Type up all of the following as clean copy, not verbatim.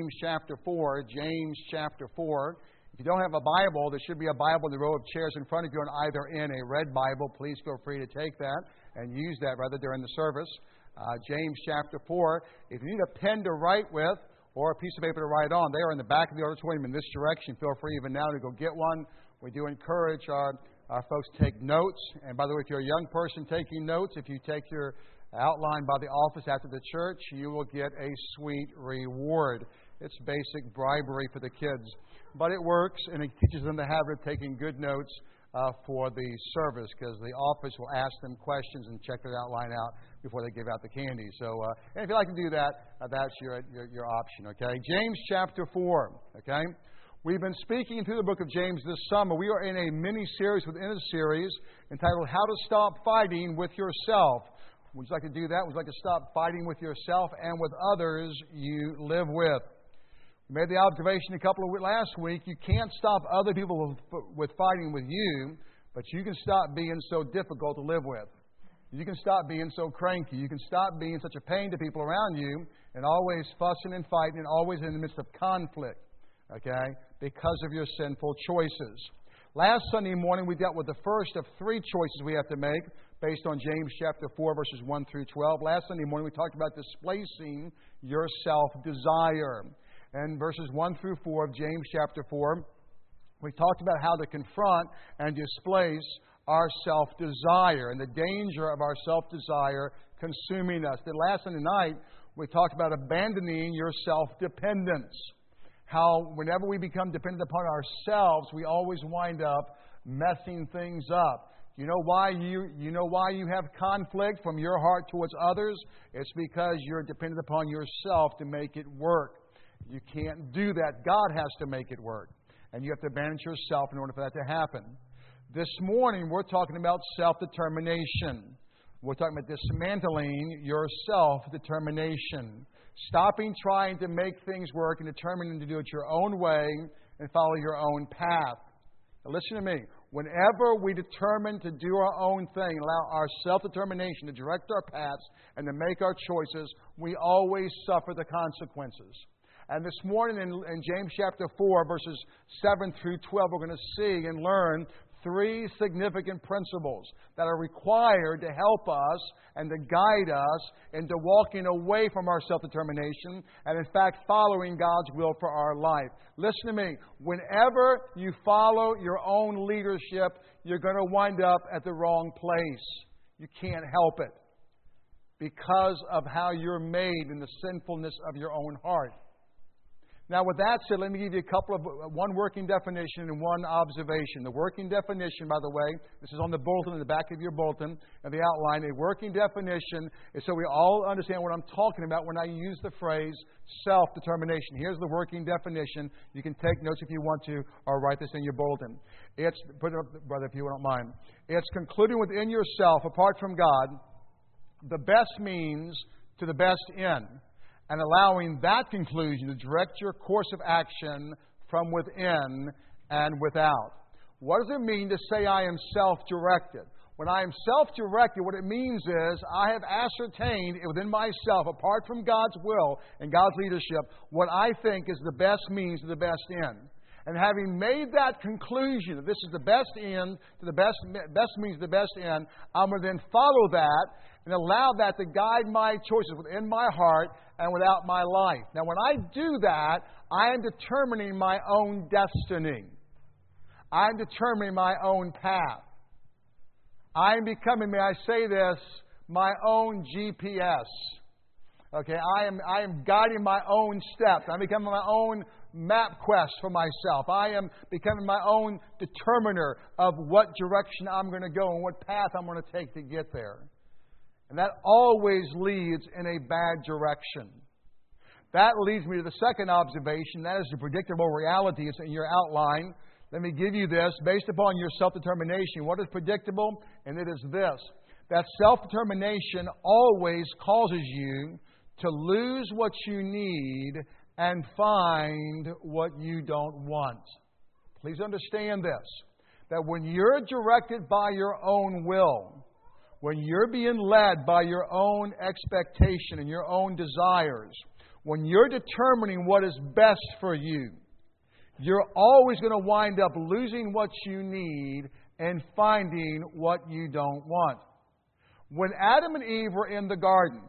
James chapter 4. James chapter 4. If you don't have a Bible, there should be a Bible in the row of chairs in front of you, and either in a red Bible. Please feel free to take that and use that rather during the service. James chapter 4. If you need a pen to write with or a piece of paper to write on, they are in the back of the auditorium in this direction. Feel free even now to go get one. We do encourage our folks to take notes. And by the way, if you're a young person taking notes, if you take your outline by the office after the church, you will get a sweet reward. It's basic bribery for the kids. But it works, and it teaches them the habit of taking good notes for the service, because the office will ask them questions and check their outline out before they give out the candy. So, and if you like to do that, that's your option, okay? James chapter 4, okay? We've been speaking through the book of James this summer. We are in a mini-series within a series entitled How to Stop Fighting with Yourself. Would you like to do that? Would you like to stop fighting with yourself and with others you live with? We made the observation last week, you can't stop other people with fighting with you, but you can stop being so difficult to live with. You can stop being so cranky. You can stop being such a pain to people around you and always fussing and fighting and always in the midst of conflict, okay, because of your sinful choices. Last Sunday morning, we dealt with the first of three choices we have to make based on James chapter 4, verses 1 through 12. Last Sunday morning, we talked about displacing your self-desire. And verses 1 through 4 of James chapter 4, we talked about how to confront and displace our self-desire and the danger of our self-desire consuming us. Then last Sunday night, we talked about abandoning your self-dependence. How whenever we become dependent upon ourselves, we always wind up messing things up. You know why you have conflict from your heart towards others? It's because you're dependent upon yourself to make it work. You can't do that. God has to make it work. And you have to abandon yourself in order for that to happen. This morning, we're talking about self-determination. We're talking about dismantling your self-determination. Stopping trying to make things work and determining to do it your own way and follow your own path. Now listen to me. Whenever we determine to do our own thing, allow our self-determination to direct our paths and to make our choices, we always suffer the consequences. And this morning in James chapter 4, verses 7 through 12, we're going to see and learn three significant principles that are required to help us and to guide us into walking away from our self-determination and, in fact, following God's will for our life. Listen to me. Whenever you follow your own leadership, you're going to wind up at the wrong place. You can't help it because of how you're made in the sinfulness of your own heart. Now, with that said, let me give you one working definition and one observation. The working definition, by the way, this is on the bulletin, in the back of your bulletin, and the outline. A working definition is so we all understand what I'm talking about when I use the phrase self-determination. Here's the working definition. You can take notes if you want to, or write this in your bulletin. Put it up, brother, if you don't mind. It's concluding within yourself, apart from God, the best means to the best end, and allowing that conclusion to direct your course of action from within and without. What does it mean to say I am self-directed? When I am self-directed, what it means is I have ascertained within myself, apart from God's will and God's leadership, what I think is the best means to the best end. And having made that conclusion that this is the best end to the best means to the best end, I'm going to then follow that and allow that to guide my choices within my heart and without my life. Now, when I do that, I am determining my own destiny. I'm determining my own path. I am becoming, may I say this, my own GPS. Okay, I am guiding my own steps. I'm becoming my own MapQuest for myself. I am becoming my own determiner of what direction I'm going to go and what path I'm going to take to get there. And that always leads in a bad direction. That leads me to the second observation. That is the predictable reality. It's in your outline. Let me give you this. Based upon your self-determination, what is predictable? And it is this. That self-determination always causes you to lose what you need and find what you don't want. Please understand this. That when you're directed by your own will, when you're being led by your own expectation and your own desires, when you're determining what is best for you, you're always going to wind up losing what you need and finding what you don't want. When Adam and Eve were in the garden,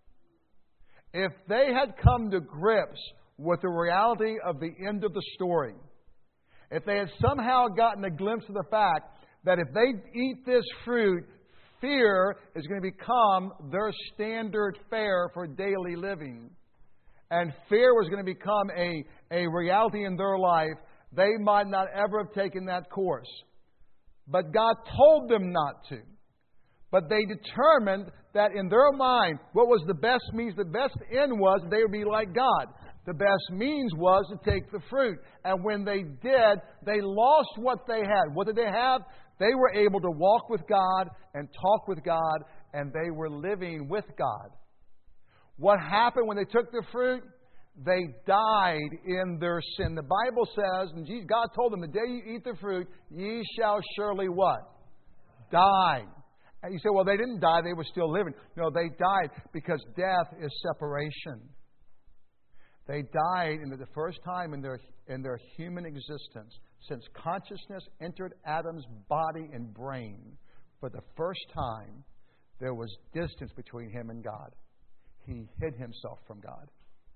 if they had come to grips with the reality of the end of the story, if they had somehow gotten a glimpse of the fact that if they eat this fruit, fear is going to become their standard fare for daily living, and fear was going to become a reality in their life, they might not ever have taken that course. But God told them not to. But they determined that in their mind, what was the best means, the best end was they would be like God. The best means was to take the fruit. And when they did, they lost what they had. What did they have? They were able to walk with God and talk with God, and they were living with God. What happened when they took the fruit? They died in their sin. The Bible says, and God told them, the day you eat the fruit, ye shall surely what? Die. And you say, well, they didn't die, they were still living. No, they died because death is separation. They died in the first time in their human existence since consciousness entered Adam's body and brain. For the first time, there was distance between him and God. He hid himself from God.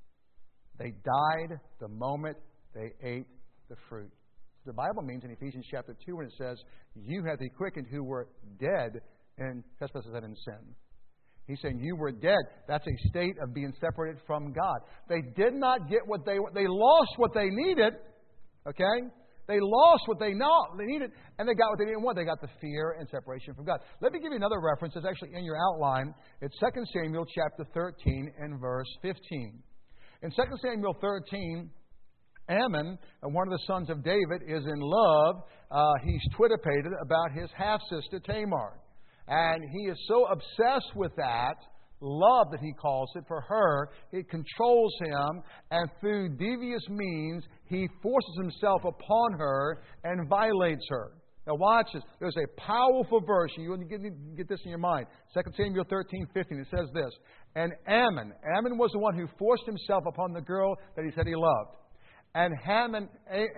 They died the moment they ate the fruit. The Bible means in Ephesians chapter 2 when it says, you have he quickened who were dead in trespasses and in sin. He's saying you were dead. That's a state of being separated from God. They did not get what they lost what they needed. Okay? They lost what they needed, and they got what they didn't want. They got the fear and separation from God. Let me give you another reference. It's actually in your outline. It's 2 Samuel chapter 13 and verse 15. In 2 Samuel 13, Ammon, one of the sons of David, is in love. He's twitterpated about his half-sister Tamar. And he is so obsessed with that love that he calls it for her, it controls him, and through devious means, he forces himself upon her and violates her. Now watch this. There's a powerful verse. You need to get this in your mind. 2 Samuel 13:15. It says this. And Ammon was the one who forced himself upon the girl that he said he loved. And Ammon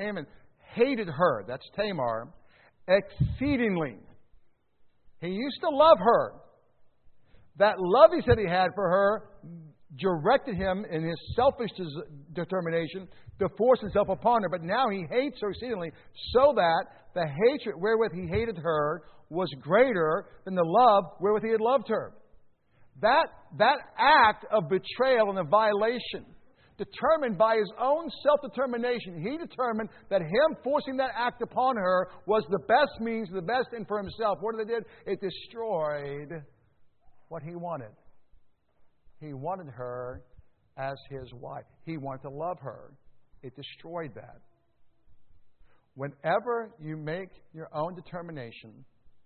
hated her, that's Tamar, exceedingly. He used to love her. That love he said he had for her directed him in his selfish determination to force himself upon her. But now he hates her exceedingly, so that the hatred wherewith he hated her was greater than the love wherewith he had loved her. That act of betrayal and of violation, determined by his own self-determination, he determined that him forcing that act upon her was the best means, the best end for himself. What did it do? It destroyed what he wanted. He wanted her as his wife. He wanted to love her. It destroyed that. Whenever you make your own determination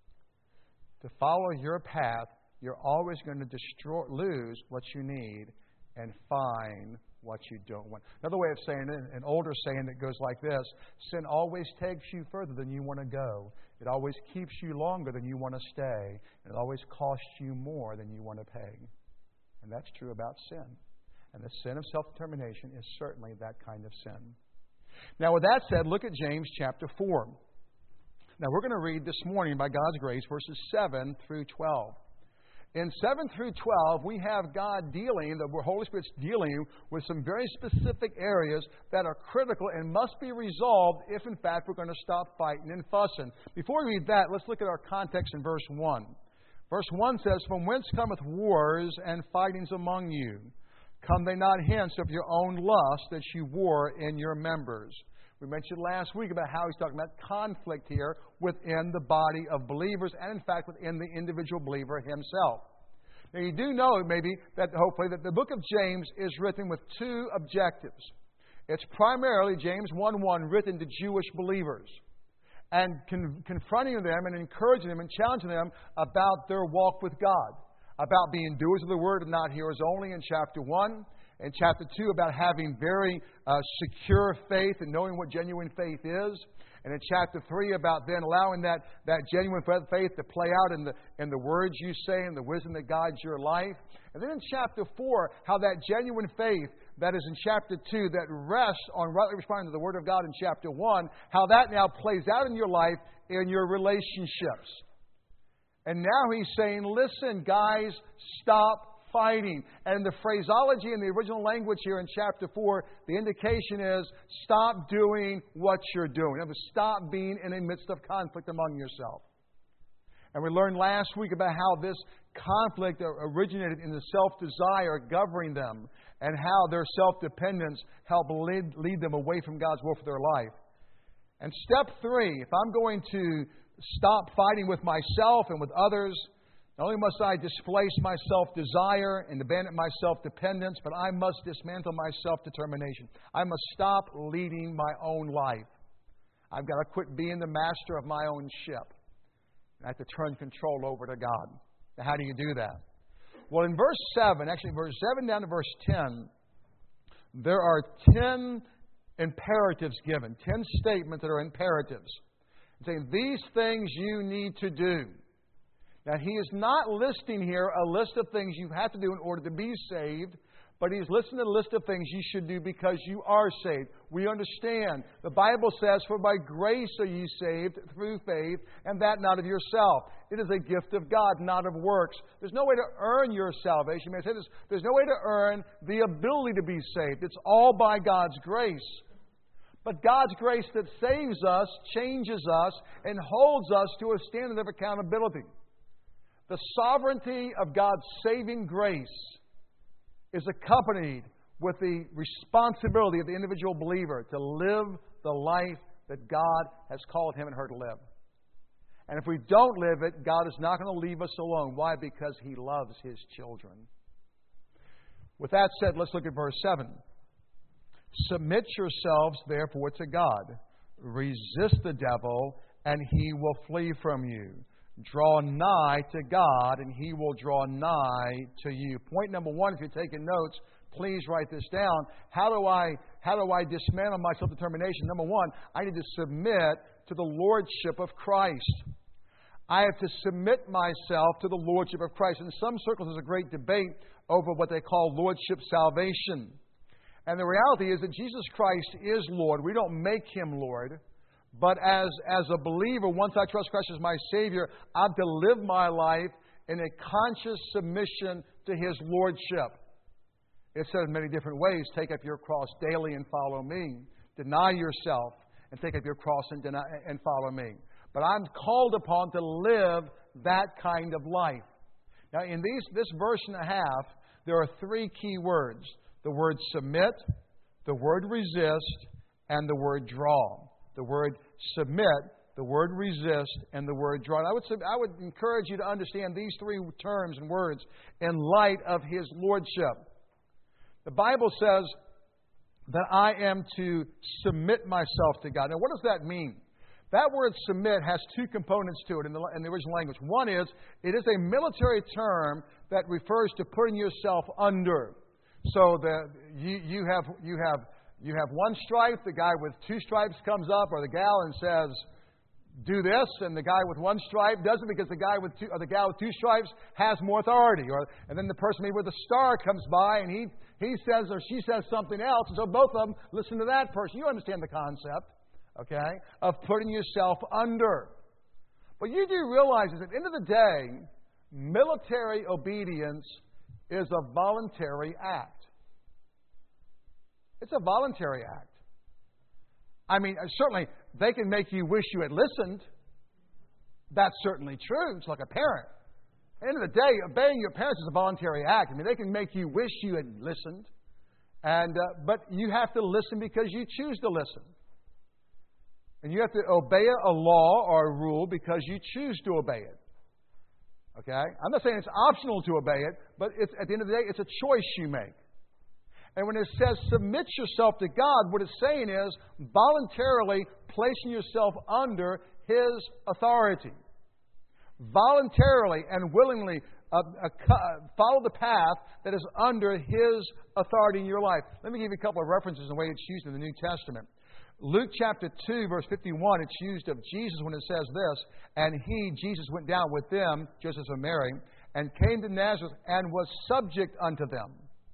to follow your path, you're always going to lose what you need and find what you don't want. Another way of saying it, an older saying that goes like this: sin always takes you further than you want to go. It always keeps you longer than you want to stay. And it always costs you more than you want to pay. And that's true about sin. And the sin of self-determination is certainly that kind of sin. Now, with that said, look at James chapter 4. Now, we're going to read this morning, by God's grace, verses 7 through 12. In 7 through 12, we have God dealing, the Holy Spirit's dealing with some very specific areas that are critical and must be resolved if, in fact, we're going to stop fighting and fussing. Before we read that, let's look at our context in verse 1. Verse 1 says, From whence cometh wars and fightings among you? Come they not hence of your own lust that you war in your members? We mentioned last week about how he's talking about conflict here within the body of believers and, in fact, within the individual believer himself. Now, you do know, maybe, that hopefully, that the book of James is written with two objectives. It's primarily James 1:1 written to Jewish believers and confronting them and encouraging them and challenging them about their walk with God, about being doers of the word and not hearers only in chapter 1. In chapter 2, about having very secure faith and knowing what genuine faith is. And in chapter 3, about then allowing that genuine faith to play out in the words you say and the wisdom that guides your life. And then in chapter 4, how that genuine faith that is in chapter 2 that rests on rightly responding to the Word of God in chapter 1, how that now plays out in your life, in your relationships. And now he's saying, listen, guys, stop fighting. And the phraseology in the original language here in chapter 4, the indication is stop doing what you're doing. Stop being in the midst of conflict among yourself. And we learned last week about how this conflict originated in the self-desire governing them and how their self-dependence helped lead them away from God's will for their life. And step 3, if I'm going to stop fighting with myself and with others, not only must I displace my self-desire and abandon my self-dependence, but I must dismantle my self-determination. I must stop leading my own life. I've got to quit being the master of my own ship. I have to turn control over to God. Now, how do you do that? Well, in verse 7, actually verse 7 down to verse 10, there are 10 imperatives given, 10 statements that are imperatives. Saying, these things you need to do. Now, he is not listing here a list of things you have to do in order to be saved, but he's listing a list of things you should do because you are saved. We understand. The Bible says, for by grace are ye saved through faith, and that not of yourself. It is a gift of God, not of works. There's no way to earn your salvation. You may say this, there's no way to earn the ability to be saved. It's all by God's grace. But God's grace that saves us, changes us, and holds us to a standard of accountability. The sovereignty of God's saving grace is accompanied with the responsibility of the individual believer to live the life that God has called him and her to live. And if we don't live it, God is not going to leave us alone. Why? Because He loves His children. With that said, let's look at verse 7. Submit yourselves, therefore, to God. Resist the devil, and he will flee from you. Draw nigh to God, and He will draw nigh to you. Point number 1, if you're taking notes, please write this down. How do I dismantle my self-determination? Number 1, I need to submit to the Lordship of Christ. I have to submit myself to the Lordship of Christ. In some circles, there's a great debate over what they call Lordship salvation. And the reality is that Jesus Christ is Lord. We don't make Him Lord. But as a believer, once I trust Christ as my Savior, I have to live my life in a conscious submission to His Lordship. It says in many different ways, take up your cross daily and follow me. Deny yourself and take up your cross and follow me. But I'm called upon to live that kind of life. Now, in this verse and a half, there are 3 key words. The word submit, the word resist, and the word draw. The word submit, the word resist, and the word draw. And I would encourage you to understand these 3 terms and words in light of His Lordship. The Bible says that I am to submit myself to God. Now, what does that mean? That word submit has 2 components to it in the original language. One is, it is a military term that refers to putting yourself under. So you have one stripe, the guy with 2 stripes comes up, or the gal and says, do this, and the guy with 1 stripe does it because the gal with 2 stripes has more authority. And then the person maybe with a star comes by and he says or she says something else, and so both of them listen to that person. You understand the concept, okay, of putting yourself under. But you do realize that at the end of the day, military obedience is a voluntary act. It's a voluntary act. I mean, certainly, they can make you wish you had listened. That's certainly true. It's like a parent. At the end of the day, obeying your parents is a voluntary act. I mean, they can make you wish you had listened. But you have to listen because you choose to listen. And you have to obey a law or a rule because you choose to obey it. Okay? I'm not saying it's optional to obey it, but at the end of the day, it's a choice you make. And when it says submit yourself to God, what it's saying is voluntarily placing yourself under His authority. Voluntarily and willingly follow the path that is under His authority in your life. Let me give you a couple of references in the way it's used in the New Testament. Luke chapter 2, verse 51, it's used of Jesus when it says this, and He, Jesus, went down with them, Joseph and Mary, and came to Nazareth and was subject unto them.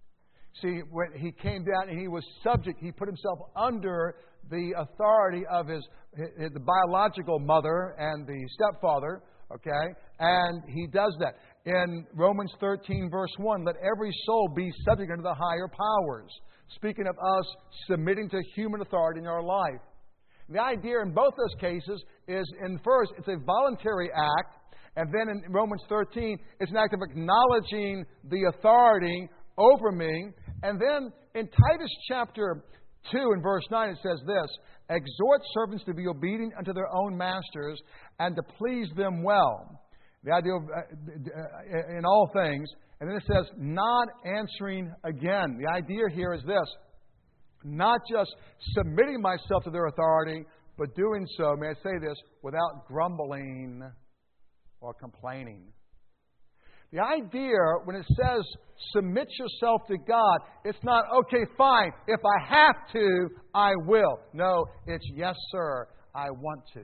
See, when he came down and he was subject, he put himself under the authority of the biological mother and the stepfather, okay? And he does that. In Romans 13, verse 1, let every soul be subject unto the higher powers. Speaking of us submitting to human authority in our life. The idea in both those cases is, in first, it's a voluntary act. And then in Romans 13, it's an act of acknowledging the authority over me. And then in Titus chapter 2 and verse 9, it says this, exhort servants to be obedient unto their own masters and to please them well. The idea of in all things. And then it says, not answering again. The idea here is this, not just submitting myself to their authority, but doing so, may I say this, without grumbling or complaining. The idea, when it says submit yourself to God, it's not, okay, fine, if I have to, I will. No, it's yes, sir, I want to.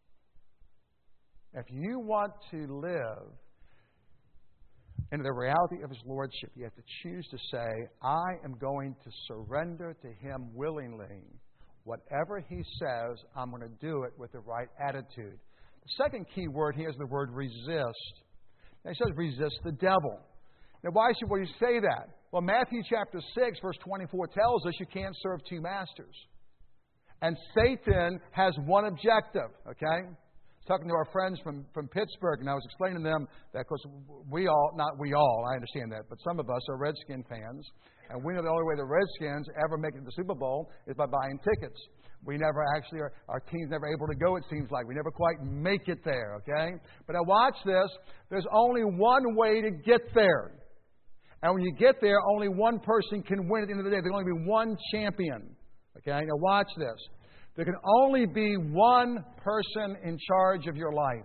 If you want to live in the reality of His Lordship, you have to choose to say, I am going to surrender to Him willingly. Whatever He says, I'm going to do it with the right attitude. The second key word here is the word resist. Now, he says resist the devil. Now, why should we say that? Well, Matthew chapter 6, verse 24 tells us you can't serve two masters. And Satan has one objective, okay? I was talking to our friends from Pittsburgh, and I was explaining to them that, of course, not we all, I understand that, but some of us are Redskin fans. And we know the only way the Redskins ever make it to the Super Bowl is by buying tickets. We never actually, our team's never able to go, it seems like. We never quite make it there, okay? But now watch this. There's only one way to get there. And when you get there, only one person can win at the end of the day. There can only be one champion. Okay? Now watch this. There can only be one person in charge of your life.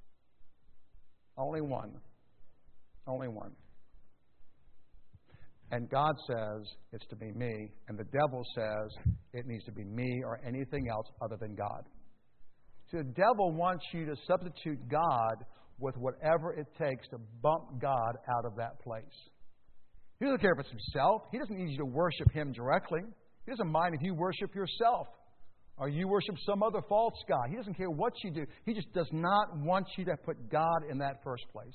Only one. Only one. And God says it's to be me, and the devil says it needs to be me or anything else other than God. See, the devil wants you to substitute God with whatever it takes to bump God out of that place. He doesn't care if it's himself. He doesn't need you to worship Him directly. He doesn't mind if you worship yourself or you worship some other false god. He doesn't care what you do. He just does not want you to put God in that first place.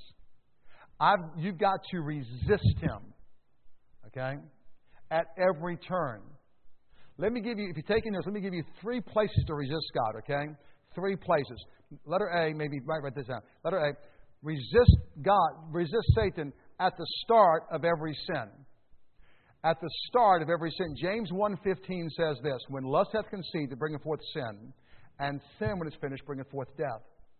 You've got to resist Him. Okay? At every turn. Let me give you, if you're taking this, let me give you 3 places to resist God, okay? 3 places. Letter A, maybe write this down. Letter A, resist God, resist Satan at the start of every sin. At the start of every sin. James 1:15 says this, when lust hath conceived, it bringeth forth sin, and sin, when it's finished, bringeth forth death.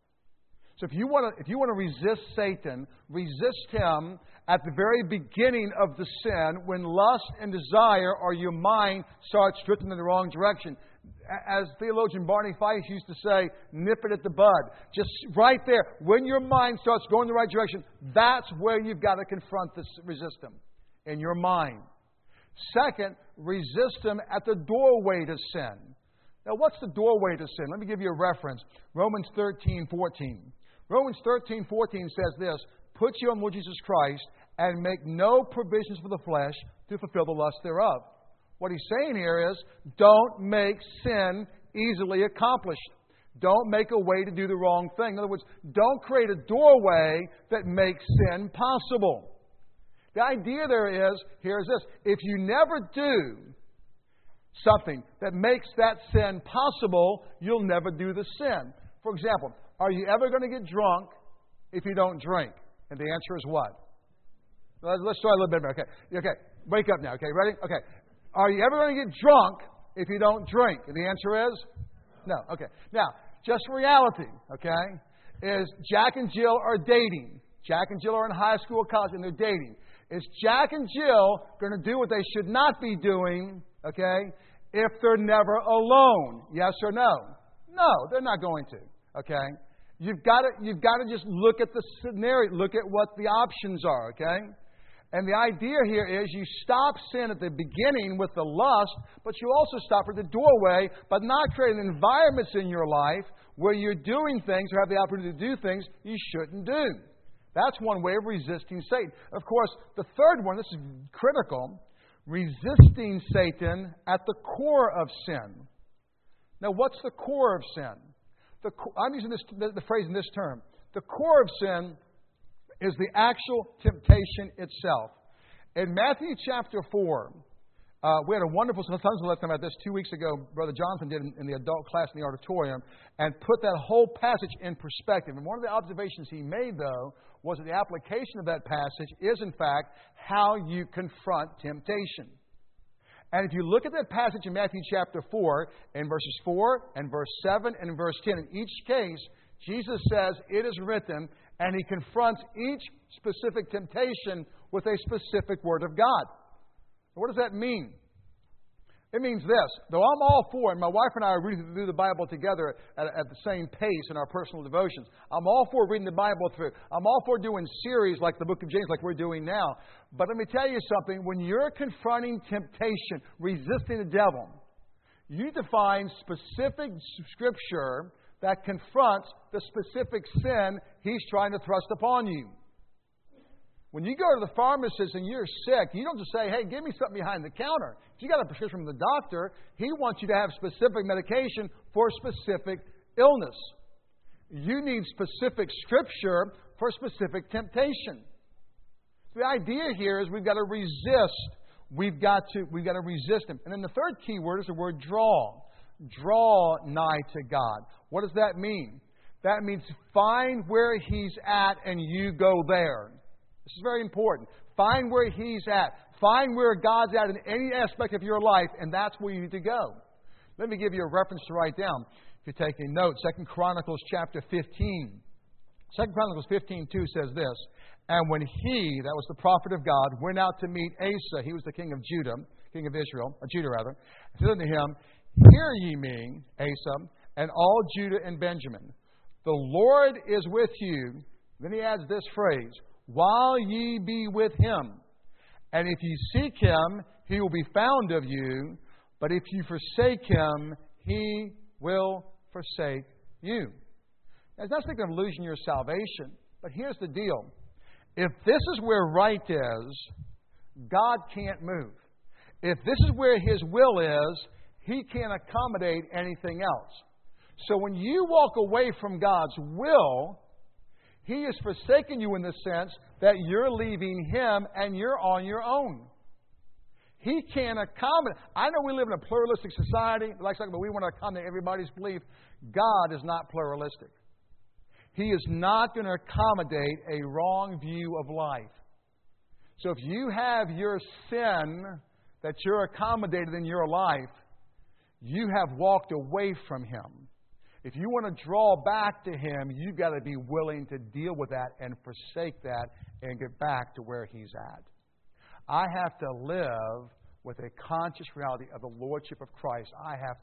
So if you want to resist Satan, resist him at the very beginning of the sin when lust and desire or your mind starts drifting in the wrong direction. As theologian Barney Fife used to say, nip it at the bud. Just right there, when your mind starts going in the right direction, that's where you've got to confront this, resist him in your mind. Second, resist him at the doorway to sin. Now, what's the doorway to sin? Let me give you a reference. Romans 13:14. Romans 13:14 says this, put you on Lord Jesus Christ and make no provisions for the flesh to fulfill the lust thereof. What he's saying here is, don't make sin easily accomplished. Don't make a way to do the wrong thing. In other words, don't create a doorway that makes sin possible. The idea there is, here is this, if you never do something that makes that sin possible, you'll never do the sin. For example, are you ever going to get drunk if you don't drink? And the answer is what? Let's try a little bit more. Okay, wake up now. Okay, ready? Okay. Are you ever going to get drunk if you don't drink? And the answer is no. Okay. Now, just reality, okay, is Jack and Jill are dating. Jack and Jill are in high school, college, and they're dating. Is Jack and Jill going to do what they should not be doing, okay, if they're never alone? Yes or no? No, they're not going to. Okay? You've got to just look at the scenario, look at what the options are, okay? And the idea here is you stop sin at the beginning with the lust, but you also stop at the doorway by not creating environments in your life where you're doing things or have the opportunity to do things you shouldn't do. That's one way of resisting Satan. Of course, the third one, this is critical, resisting Satan at the core of sin. Now, what's the core of sin? I'm using the phrase in this term. The core of sin is the actual temptation itself. In Matthew chapter 4, we had a wonderful tons of lesson about this 2 weeks ago. Brother Johnson did in the adult class in the auditorium and put that whole passage in perspective. And one of the observations he made, though, was that the application of that passage is, in fact, how you confront temptation. And if you look at that passage in Matthew chapter 4, in verses 4 and verse 7 and in verse 10, in each case, Jesus says, "It is written," and He confronts each specific temptation with a specific word of God. What does that mean? It means this. Though I'm all for, and my wife and I are reading through the Bible together at the same pace in our personal devotions. I'm all for reading the Bible through. I'm all for doing series like the book of James, like we're doing now. But let me tell you something. When you're confronting temptation, resisting the devil, you define specific Scripture that confronts the specific sin he's trying to thrust upon you. When you go to the pharmacist and you're sick, you don't just say, "Hey, give me something behind the counter." If you got a prescription from the doctor, he wants you to have specific medication for a specific illness. You need specific Scripture for specific temptation. The idea here is we've got to resist. We've got to resist Him. And then the third key word is the word draw. Draw nigh to God. What does that mean? That means find where He's at and you go there. This is very important. Find where He's at. Find where God's at in any aspect of your life, and that's where you need to go. Let me give you a reference to write down. If you're taking notes, 2 Chronicles chapter 15. 2 Chronicles 15:2 says this, "And when he," that was the prophet of God, "went out to meet Asa," he was the king of Judah, king of Israel, Judah rather, said unto him, "Hear ye me, Asa, and all Judah and Benjamin. The Lord is with you." Then he adds this phrase, "while ye be with Him. And if ye seek Him, He will be found of you. But if you forsake Him, He will forsake you." Now, it's not speaking of losing your salvation. But here's the deal. If this is where right is, God can't move. If this is where His will is, He can't accommodate anything else. So when you walk away from God's will, He is forsaking you in the sense that you're leaving Him and you're on your own. He can't accommodate. I know we live in a pluralistic society, but we want to accommodate everybody's belief. God is not pluralistic. He is not going to accommodate a wrong view of life. So if you have your sin that you're accommodated in your life, you have walked away from Him. If you want to draw back to Him, you've got to be willing to deal with that and forsake that and get back to where He's at. I have to live with a conscious reality of the Lordship of Christ. I have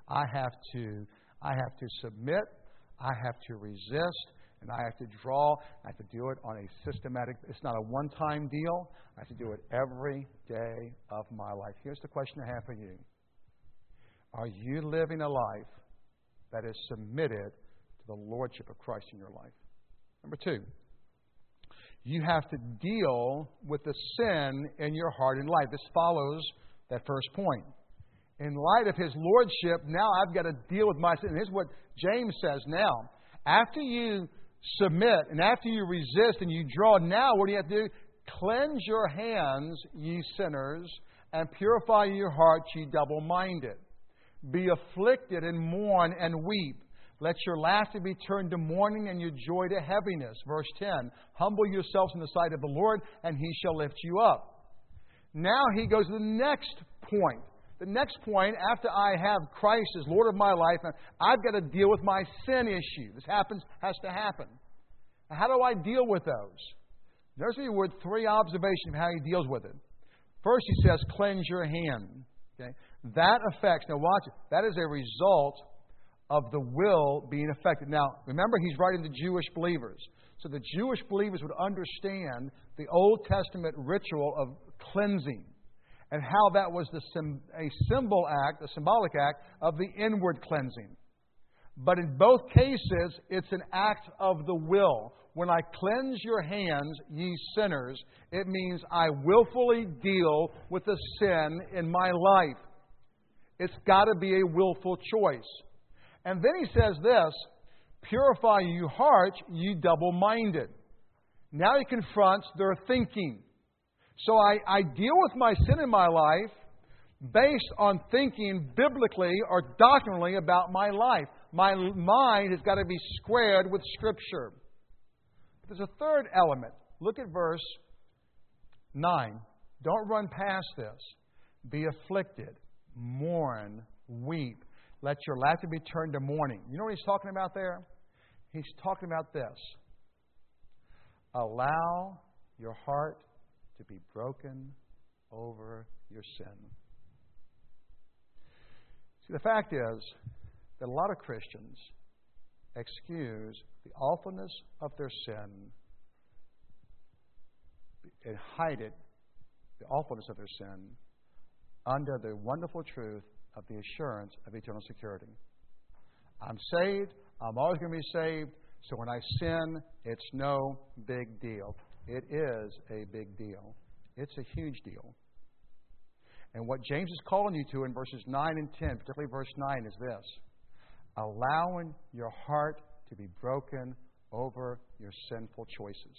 to submit, I have to resist, and I have to draw. I have to do it on a systematic. It's not a one-time deal. I have to do it every day of my life. Here's the question I have for you. Are you living a life that is submitted to the Lordship of Christ in your life? Number 2, you have to deal with the sin in your heart and life. This follows that first point. In light of His Lordship, now I've got to deal with my sin. And here's what James says now. After you submit and after you resist and you draw, now what do you have to do? Cleanse your hands, ye sinners, and purify your hearts, ye double-minded. Be afflicted and mourn and weep. Let your laughter be turned to mourning and your joy to heaviness. Verse 10, humble yourselves in the sight of the Lord, and He shall lift you up. Now he goes to the next point. The next point, after I have Christ as Lord of my life, I've got to deal with my sin issue. This has to happen. How do I deal with those? There's the word 3 observations of how He deals with it. First, He says, cleanse your hand. Okay? That affects, now watch it, that is a result of the will being affected. Now, remember, he's writing to Jewish believers. So the Jewish believers would understand the Old Testament ritual of cleansing and how that was a symbolic act of the inward cleansing. But in both cases, it's an act of the will. when I cleanse your hands, ye sinners, it means I willfully deal with the sin in my life. It's got to be a willful choice. And then he says this, purify you hearts, ye double-minded. Now he confronts their thinking. So I deal with my sin in my life based on thinking biblically or doctrinally about my life. My mind has got to be squared with Scripture. There's a third element. Look at verse 9. Don't run past this. Be afflicted, mourn, weep. Let your laughter be turned to mourning. You know what he's talking about there? He's talking about this. Allow your heart to be broken over your sin. See, the fact is that a lot of Christians excuse the awfulness of their sin and hide it, the awfulness of their sin, under the wonderful truth of the assurance of eternal security. I'm saved. I'm always going to be saved. So when I sin, it's no big deal. It is a big deal. It's a huge deal. And what James is calling you to in verses 9 and 10, particularly verse 9, is this. Allowing your heart to be broken over your sinful choices.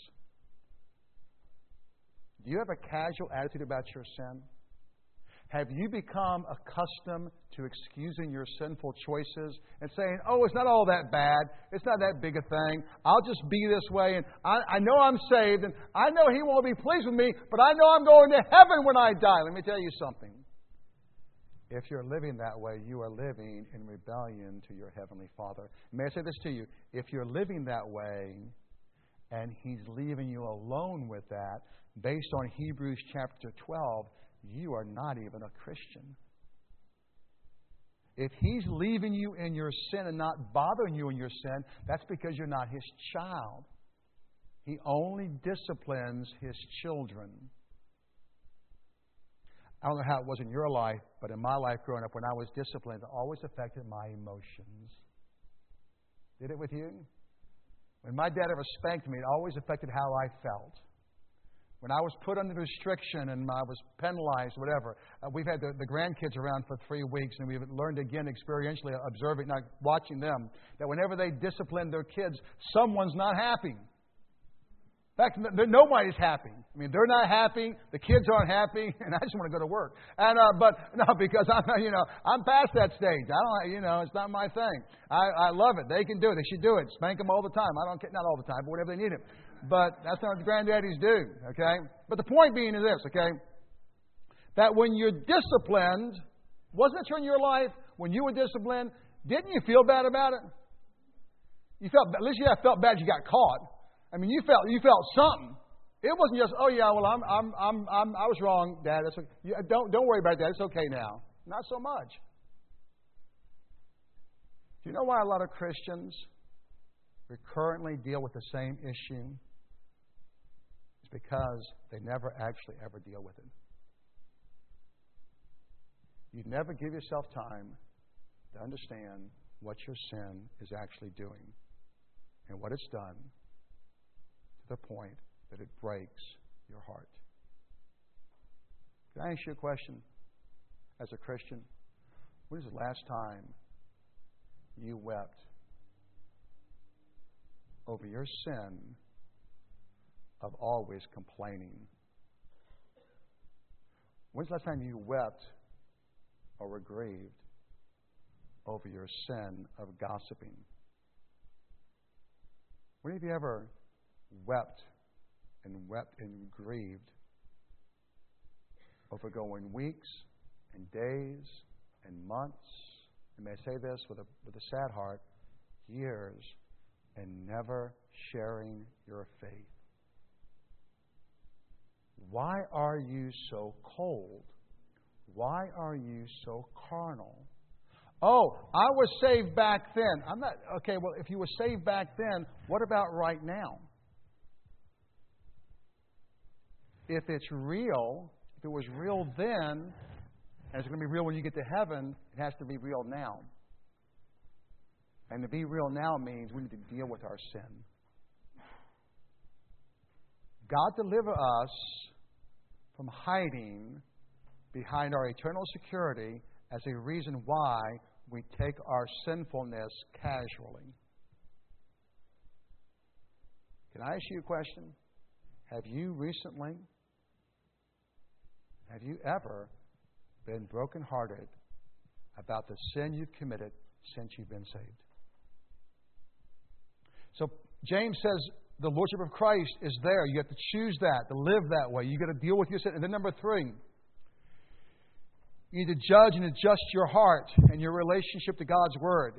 Do you have a casual attitude about your sin? Have you become accustomed to excusing your sinful choices and saying, oh, it's not all that bad. It's not that big a thing. I'll just be this way. And I know I'm saved. And I know He won't be pleased with me. But I know I'm going to heaven when I die. Let me tell you something. If you're living that way, you are living in rebellion to your Heavenly Father. May I say this to you? If you're living that way and He's leaving you alone with that, based on Hebrews chapter 12, you are not even a Christian. If He's leaving you in your sin and not bothering you in your sin, that's because you're not His child. He only disciplines His children. I don't know how it was in your life, but in my life growing up, when I was disciplined, it always affected my emotions. Did it with you? When my dad ever spanked me, it always affected how I felt. When I was put under restriction and I was penalized, whatever, we've had the grandkids around for 3 weeks, and we've learned again experientially, observing, not watching them, that whenever they discipline their kids, someone's not happy. In fact, nobody's happy. I mean, they're not happy, the kids aren't happy, and I just want to go to work. And but no, because I'm past that stage. I don't, it's not my thing. I love it. They can do it. They should do it. Spank them all the time. I don't care, not all the time, but whenever they need it. But that's not what the granddaddies do, okay? But the point being is this, okay? That when you're disciplined, wasn't it true in your life, when you were disciplined, didn't you feel bad about it? You felt, at least you felt bad you got caught. I mean, you felt something. It wasn't just, oh yeah, well I was wrong, Dad. That's okay. Don't worry about that. It's okay now. Not so much. Do you know why a lot of Christians recurrently deal with the same issue? It's because they never actually ever deal with it. You never give yourself time to understand what your sin is actually doing and what it's done to the point that it breaks your heart. Can I ask you a question as a Christian? When was the last time you wept over your sin of always complaining? When's the last time you wept or were grieved over your sin of gossiping? When have you ever wept and grieved over going weeks and days and months, and may I say this with a sad heart, years, and never sharing your faith? Why are you so cold? Why are you so carnal? Oh, I was saved back then. I'm not, okay, well, if you were saved back then, what about right now? If it's real, if it was real then, and it's going to be real when you get to heaven, it has to be real now. And to be real now means we need to deal with our sin. God deliver us from hiding behind our eternal security as a reason why we take our sinfulness casually. Can I ask you a question? Have you ever been brokenhearted about the sin you've committed since you've been saved? So James says the Lordship of Christ is there. You have to choose that, to live that way. You've got to deal with your sin. And then number 3, you need to judge and adjust your heart and your relationship to God's Word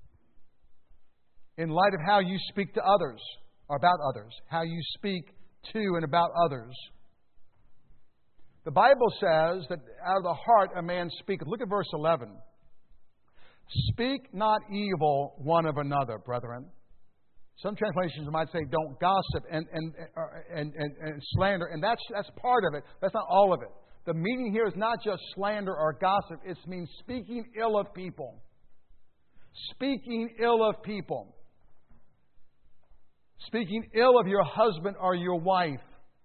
in light of how you speak to others, or about others, how you speak to and about others. The Bible says that out of the heart a man speaketh. Look at verse 11. Speak not evil one of another, brethren. Some translations might say, don't gossip and slander. And that's part of it. That's not all of it. The meaning here is not just slander or gossip. It means speaking ill of people. Speaking ill of people. Speaking ill of your husband or your wife.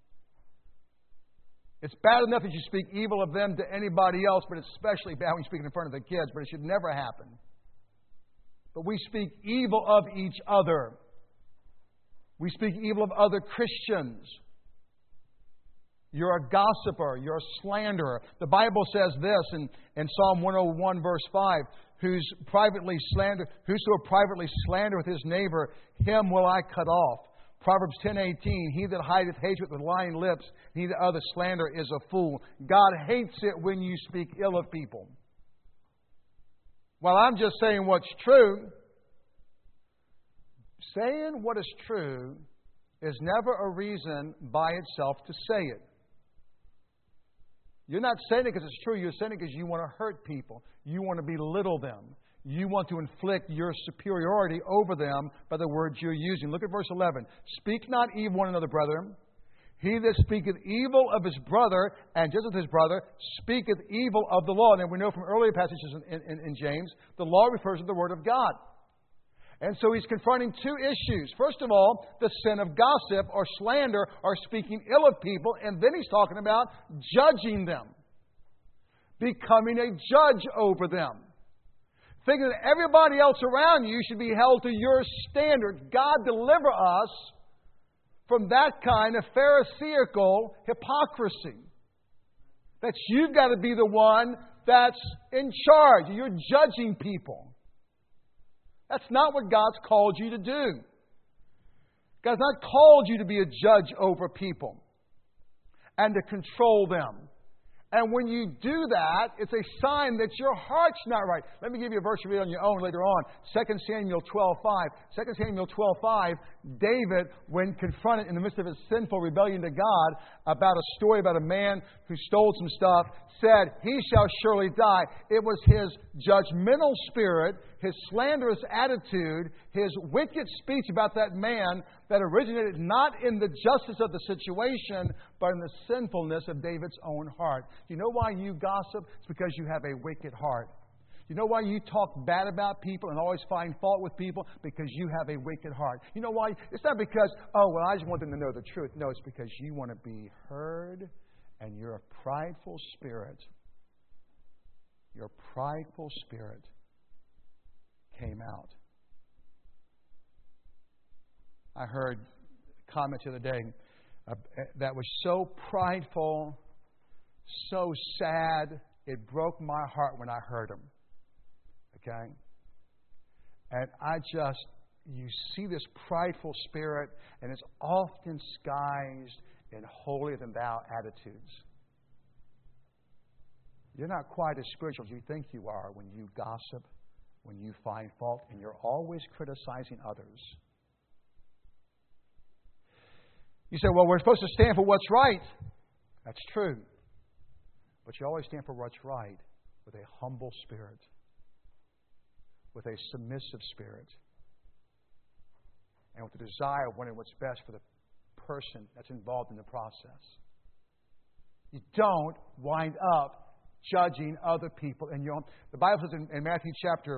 It's bad enough that you speak evil of them to anybody else, but it's especially bad when you speak in front of the kids, but it should never happen. But we speak evil of each other. We speak evil of other Christians. You're a gossiper. You're a slanderer. The Bible says this in Psalm 101, verse 5, whoso privately slandereth his neighbor, him will I cut off. Proverbs 10:18, he that hideth hatred with lying lips, he that other slander is a fool. God hates it when you speak ill of people. Well, I'm just saying what's true. Saying what is true is never a reason by itself to say it. You're not saying it because it's true. You're saying it because you want to hurt people. You want to belittle them. You want to inflict your superiority over them by the words you're using. Look at verse 11. Speak not evil one another, brethren. He that speaketh evil of his brother, and just as his brother, speaketh evil of the law. And we know from earlier passages in James, the law refers to the Word of God. And so he's confronting 2 issues. First of all, the sin of gossip or slander or speaking ill of people. And then he's talking about judging them. Becoming a judge over them. Thinking that everybody else around you should be held to your standard. God deliver us from that kind of pharisaical hypocrisy. That you've got to be the one that's in charge. You're judging people. That's not what God's called you to do. God's not called you to be a judge over people and to control them. And when you do that, it's a sign that your heart's not right. Let me give you a verse to read on your own later on. 2 Samuel 12:5. 2 Samuel 12:5, David, when confronted in the midst of his sinful rebellion to God about a story about a man who stole some stuff, said, he shall surely die. It was his judgmental spirit, his slanderous attitude, his wicked speech about that man that originated not in the justice of the situation, but in the sinfulness of David's own heart. You know why you gossip? It's because you have a wicked heart. You know why you talk bad about people and always find fault with people? Because you have a wicked heart. You know why? It's not because, I just want them to know the truth. No, it's because you want to be heard and you're a prideful spirit. Your prideful spirit came out. I heard a comment the other day that was so prideful, so sad, it broke my heart when I heard him. Okay? And you see this prideful spirit, and it's often disguised in holier-than-thou attitudes. You're not quite as spiritual as you think you are when you gossip, when you find fault, and you're always criticizing others. You say, well, we're supposed to stand for what's right. That's true. But you always stand for what's right with a humble spirit, with a submissive spirit, and with the desire of wanting what's best for the person that's involved in the process. You don't wind up judging other people in your own. The Bible says in Matthew chapter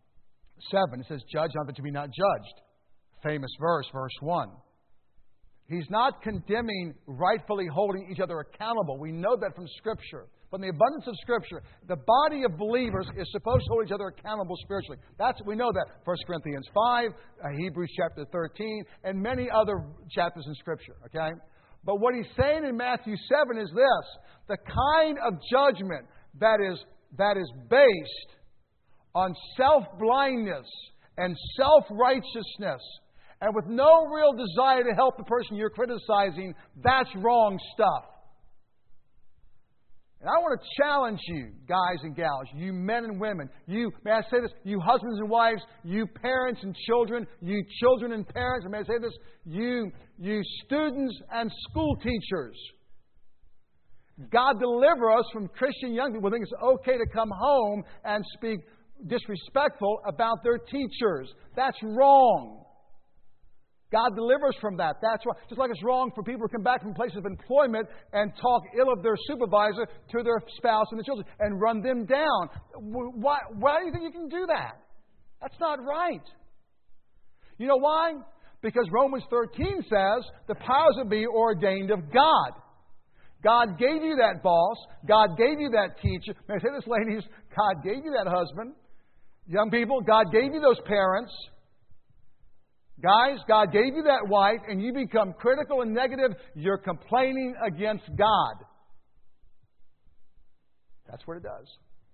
7, it says, judge not that you be not judged. Famous verse, verse 1. He's not condemning rightfully holding each other accountable. We know that from Scripture. From the abundance of Scripture, the body of believers is supposed to hold each other accountable spiritually. We know that. 1 Corinthians 5, Hebrews chapter 13, and many other chapters in Scripture. Okay? But what he's saying in Matthew 7 is this: the kind of judgment that is based on self-blindness and self-righteousness and with no real desire to help the person you're criticizing, that's wrong stuff. And I want to challenge you, guys and gals, you men and women, may I say this, you husbands and wives, you parents and children, you children and parents, and may I say this, you students and school teachers. God deliver us from Christian young people who think it's okay to come home and speak disrespectful about their teachers. That's wrong. God delivers from that. That's wrong. Just like it's wrong for people to come back from places of employment and talk ill of their supervisor to their spouse and the children and run them down. Why do you think you can do that? That's not right. You know why? Because Romans 13 says the powers that be ordained of God. God gave you that boss. God gave you that teacher. May I say this, ladies? God gave you that husband. Young people, God gave you those parents. Guys, God gave you that wife, and you become critical and negative. You're complaining against God. That's what it does.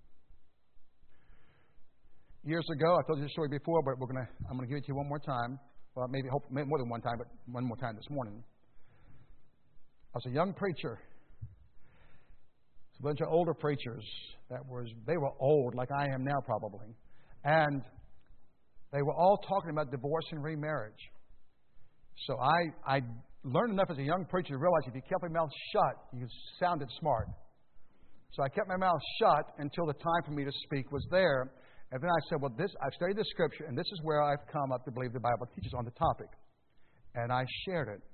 Years ago, I told you this story before, but I'm going to give it to you one more time. Well, maybe more than one time, but one more time this morning. I was a young preacher. It's a bunch of older preachers they were old, like I am now probably. And they were all talking about divorce and remarriage. So I learned enough as a young preacher to realize if you kept your mouth shut, you sounded smart. So I kept my mouth shut until the time for me to speak was there. And then I said, well, I've studied the Scripture, and this is where I've come up to believe the Bible teaches on the topic. And I shared it.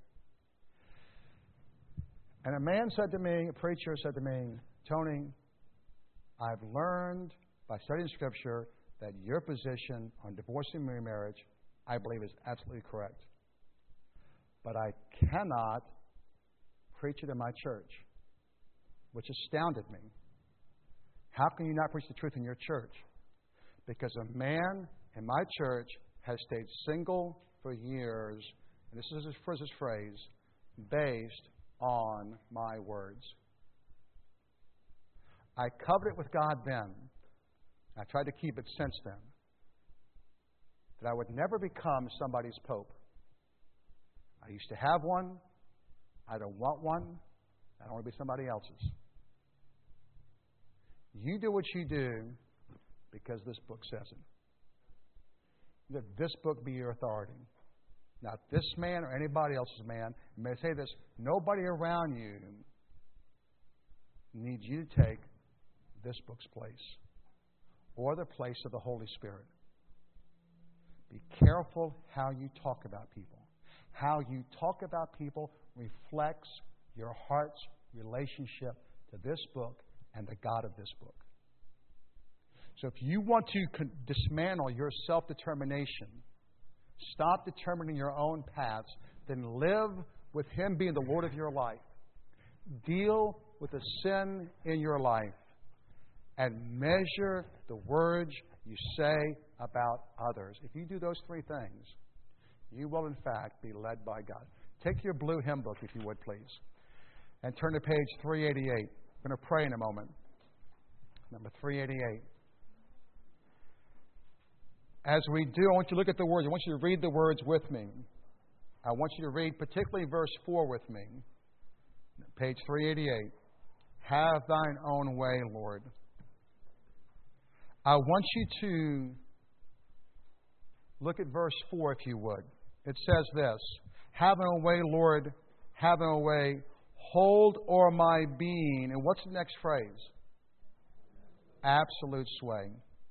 And a preacher said to me, Tony, I've learned by studying Scripture that your position on divorce and remarriage, I believe, is absolutely correct. But I cannot preach it in my church, which astounded me. How can you not preach the truth in your church? Because a man in my church has stayed single for years, and this is his phrase, based on my words. I covenanted with God then. I tried to keep it since then. That I would never become somebody's pope. I used to have one. I don't want one. I don't want to be somebody else's. You do what you do because this book says it. Let this book be your authority. Not this man or anybody else's man. You may say this, nobody around you needs you to take this book's place or the place of the Holy Spirit. Be careful how you talk about people. How you talk about people reflects your heart's relationship to this book and the God of this book. So if you want to dismantle your self-determination, stop determining your own paths, then live with Him being the Lord of your life. Deal with the sin in your life and measure the words you say about others. If you do those three things, you will in fact be led by God. Take your blue hymn book, if you would, please, and turn to page 388. I'm going to pray in a moment. Number 388. As we do, I want you to look at the words. I want you to read the words with me. I want you to read particularly verse 4 with me. Page 388. Have thine own way, Lord. I want you to look at verse 4, if you would. It says this, have thine own way, Lord, have thine own way, hold o'er my being. And what's the next phrase? Absolute sway.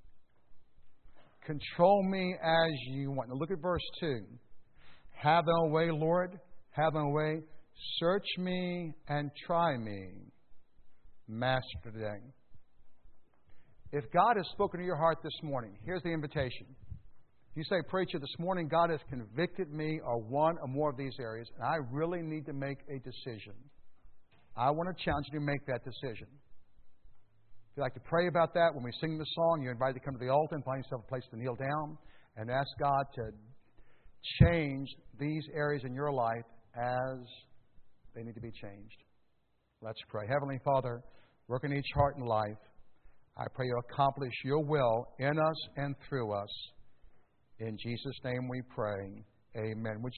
Control me as you want. Now look at verse 2. Have thine own way, Lord, have thine own way. Search me and try me, Master, today. If God has spoken to your heart this morning, here's the invitation. If you say, preacher, this morning God has convicted me of one or more of these areas, and I really need to make a decision, I want to challenge you to make that decision. If you'd like to pray about that, when we sing the song, you're invited to come to the altar and find yourself a place to kneel down and ask God to change these areas in your life as they need to be changed. Let's pray. Heavenly Father, work in each heart and life. I pray you accomplish your will in us and through us. In Jesus' name we pray. Amen.